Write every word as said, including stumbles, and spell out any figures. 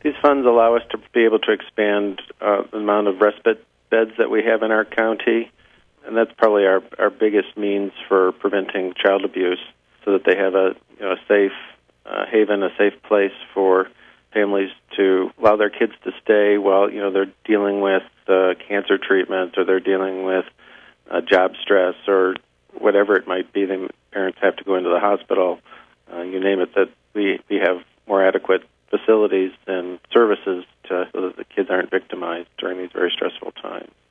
These funds allow us to be able to expand uh, the amount of respite beds that we have in our county, and that's probably our, our biggest means for preventing child abuse, so that they have a you know a safe uh, haven, a safe place for families to allow their kids to stay while you know they're dealing with uh, cancer treatment, or they're dealing with uh, job stress, or whatever it might be. The parents have to go into the hospital. Uh, you name it. That we we have more adequate facilities and services to, so that the kids aren't victimized during these very stressful times.